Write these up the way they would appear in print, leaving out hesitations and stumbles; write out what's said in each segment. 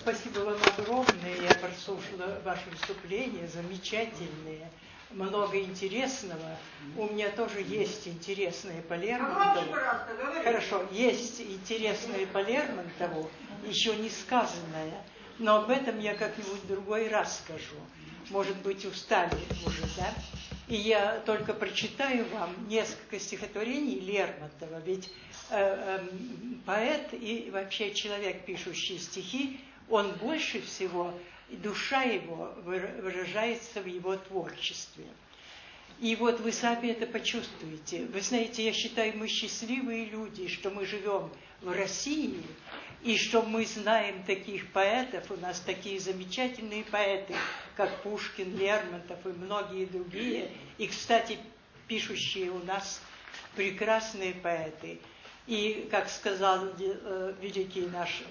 спасибо вам огромное. Я прослушала ваше выступление, замечательное, много интересного. У меня тоже есть интересное по Лермонтову. Хорошо, есть интересное по Лермонтову, еще не сказанное, но об этом я как-нибудь в другой раз скажу. Может быть, устали уже, да? И я только прочитаю вам несколько стихотворений Лермонтова, ведь поэт и вообще человек, пишущий стихи, он больше всего, душа его выражается в его творчестве. И вот вы сами это почувствуете. Вы знаете, я считаю, мы счастливые люди, что мы живем в России, и что мы знаем таких поэтов, у нас такие замечательные поэты, как Пушкин, Лермонтов и многие другие, и, кстати, пишущие у нас прекрасные поэты. И, как сказал великий наш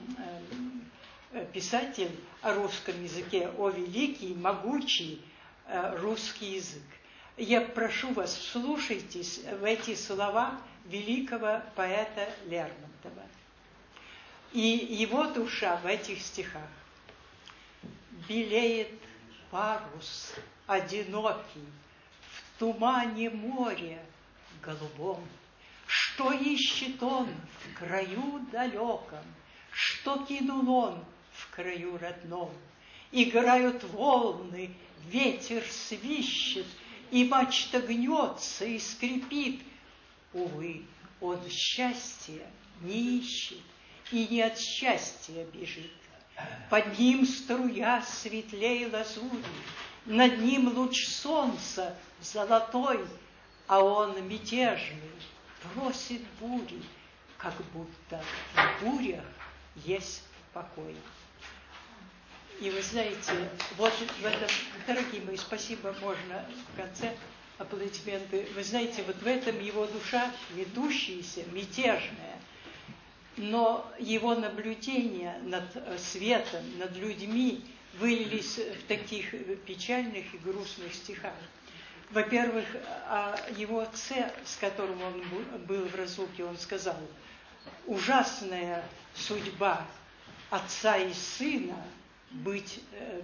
писатель о русском языке, о великий, могучий русский язык. Я прошу вас, вслушайтесь в эти слова великого поэта Лермонтова. И его душа в этих стихах. Белеет парус одинокий в тумане моря голубом. Что ищет он в краю далеком, что кинул он в краю родном? Играют волны, ветер свищет, и мачта гнется и скрипит. Увы, он счастья не ищет и не от счастья бежит. Под ним струя светлей лазури, над ним луч солнца золотой, а он мятежный, просит бури, как будто в бурях есть покой. И вы знаете, вот в этом, дорогие мои, спасибо, можно в конце аплодисменты. Вы знаете, вот в этом его душа метущаяся, мятежная, но его наблюдения над светом, над людьми вылились в таких печальных и грустных стихах. Во-первых, о его отце, с которым он был в разлуке, он сказал: ужасная судьба отца и сына быть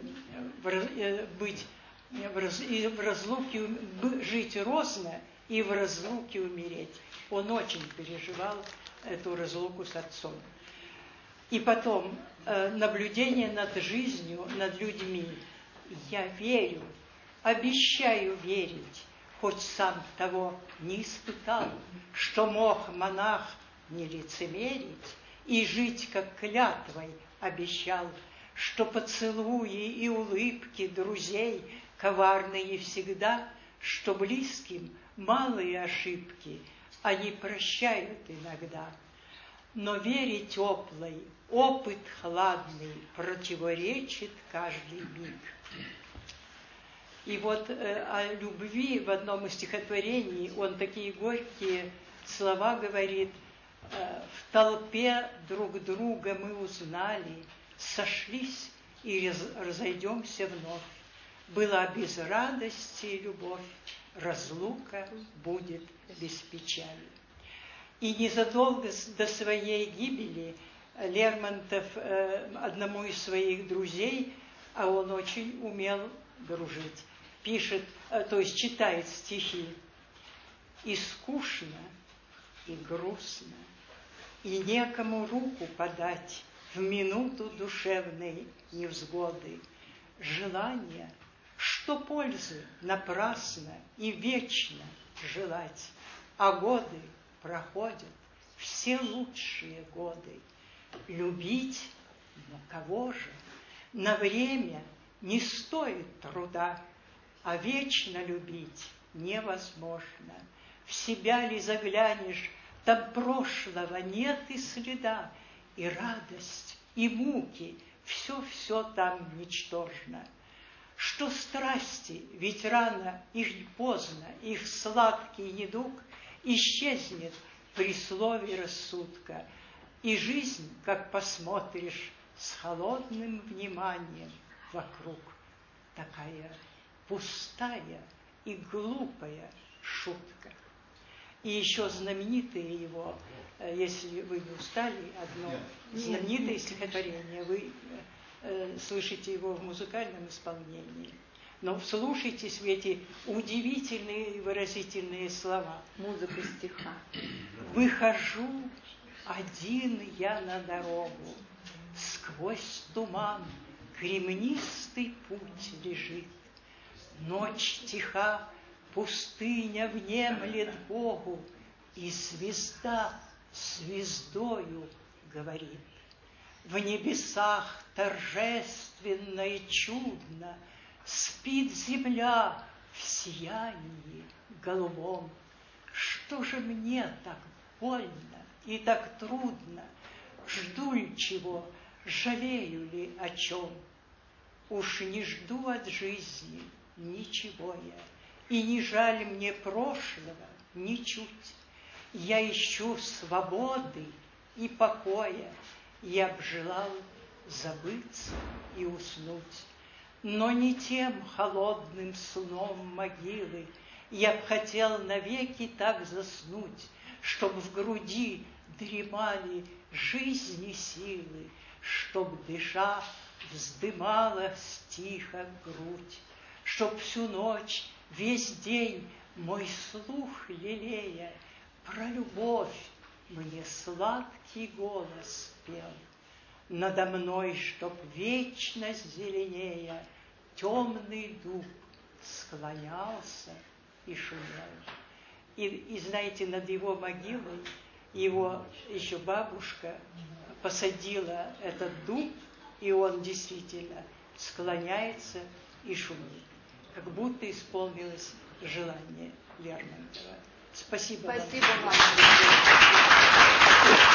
в разлуке, жить розно и в разлуке умереть. Он очень переживал эту разлуку с отцом. И потом наблюдение над жизнью, над людьми. Я верю, обещаю верить, хоть сам того не испытал, что мог монах не лицемерить и жить, как клятвой обещал, что поцелуи и улыбки друзей коварные всегда, что близким малые ошибки они прощают иногда. Но вере теплой, опыт хладный противоречит каждый миг. И вот о любви в одном из стихотворений он такие горькие слова говорит: в толпе друг друга мы узнали, сошлись и разойдемся вновь. Была без радости любовь, разлука будет без печали. И незадолго до своей гибели Лермонтов одному из своих друзей, а он очень умел дружить, пишет, то есть читает стихи: и скучно, и грустно, и некому руку подать в минуту душевной невзгоды. Желание, что пользы напрасно и вечно желать, а годы проходят, все лучшие годы. Любить, но кого же? На время не стоит труда, а вечно любить невозможно. В себя ли заглянешь, там прошлого нет и следа, и радость, и муки, все там ничтожно. Что страсти, ведь рано или поздно их сладкий недуг исчезнет при слове рассудка, и жизнь, как посмотришь, с холодным вниманием вокруг, такая пустая и глупая шутка. И еще знаменитые его, если вы не устали, одно знаменитое стихотворение, вы слышите его в музыкальном исполнении, но вслушайтесь в эти удивительные и выразительные слова. Музыка стиха. «Выхожу один я на дорогу, сквозь туман кремнистый путь лежит. Ночь тиха, пустыня внемлет Богу, и звезда звездою говорит. В небесах торжественно и чудно спит земля в сиянии голубом. Что же мне так больно и так трудно? Жду ли чего, жалею ли о чем? Уж не жду от жизни ничего я, и не жаль мне прошлого ничуть. Я ищу свободы и покоя, я б желал забыться и уснуть. Но не тем холодным сном могилы я б хотел навеки так заснуть, чтоб в груди дремали жизни силы, чтоб, дыша, вздымалась тихо грудь, чтоб всю ночь, весь день мой слух лелея про любовь мне сладкий голос пел. Надо мной, чтоб вечно зеленея темный дуб склонялся и шумел. И знаете, над его могилой его еще бабушка посадила этот дуб, и он действительно склоняется и шумит. Как будто исполнилось желание Лермонтова. Спасибо вам. Спасибо вам.